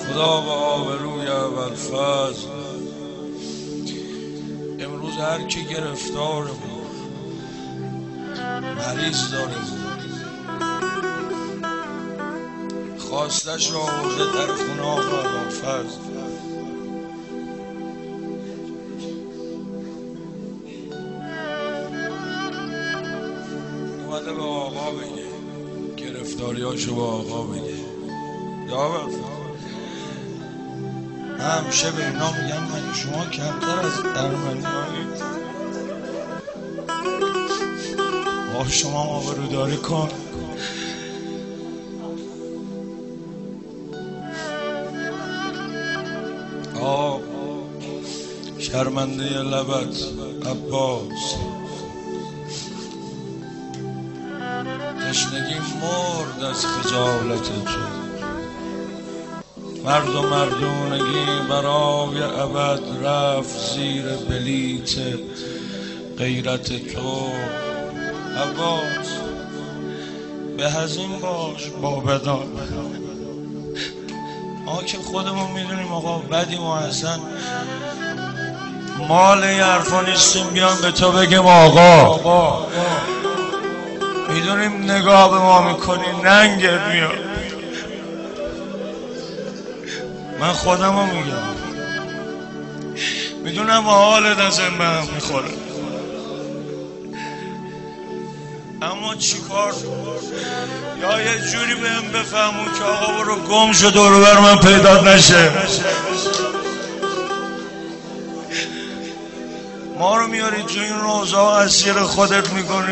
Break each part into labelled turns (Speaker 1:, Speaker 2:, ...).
Speaker 1: خدا به آبروی ابوالفضل امروز هر کی گرفتار بود مریض داره بود خواستش را آورده در خونه آقا ابوالفضل اومده به آقا بگه گرفتاریاشو به آقا بگه یا ابوالفضل همیشه به اینا میگم من شما کمتر از ارمنی هایید شما آبروداری کن شرمنده لبت عباس تشنگی مرد از خجالت تو مرد و مردونگی برای ابد رفت زیر بلیت غیرت تو عباس به هزین باش با بدان ما که خودمون میدونیم آقا بدیم و حسن مال این حرفا نیستیم بیان به تو بگیم آقا میدونیم نگاه به ما میکنی ننگت میاد من خودمو میگم میدونم حالت از این به هم میخوره اما چیکار یا یه جوری بهم بفهمون که آقا برو گم شو دور بر من پیدا نشه ما رو میاری تو این روزا اسیر خودت میکنی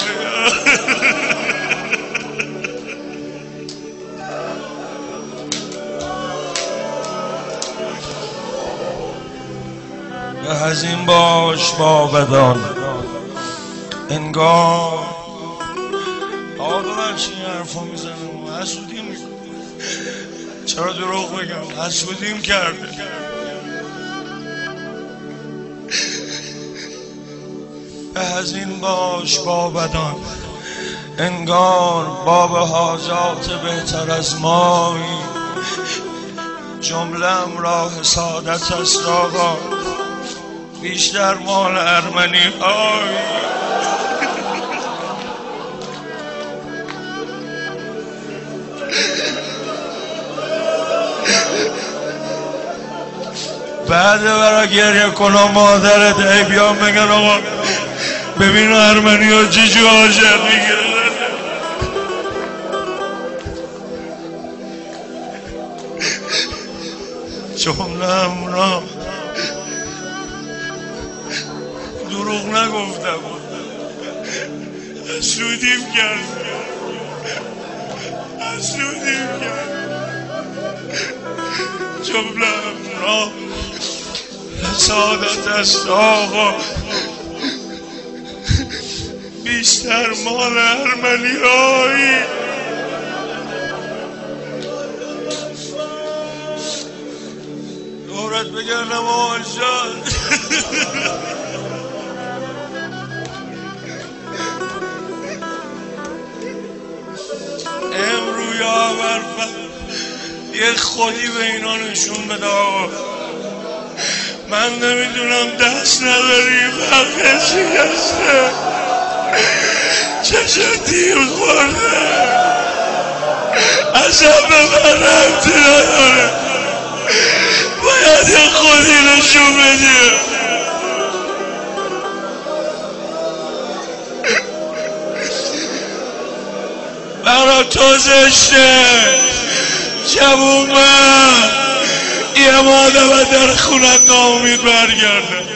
Speaker 1: به هزین باش با بدان انگار آقا ببخشی این حرفا میزنم حسودیم میکنم چرا دروغ بگم حسودیم کرده به هزین باش با بدان انگار باب حاجات بهتر از مایی جمله‌ام را حسادت است آقا بیشتر مال ارمنی های بعد برا گریه کنم مادرت ای بیان بگن آقا ببین ارمنی ها جیجو عاشق میگیره جمله‌ام را دروغ نگفتم حسودیم کرد جمله‌ام را حسادت است آقا بیشتر مال ارمنی هایی دورت بگردم آنجان امرو یا ابوالفضل یه خودی به اینا نشون بده آقا من نمیدونم دست نداری بقیه شکسته چشم تیر خورده اصلا به من ربطی نداره باید یه خودی نشون بدی برا تو زشته جوون من یه ماده و در خونت ناامید برگرده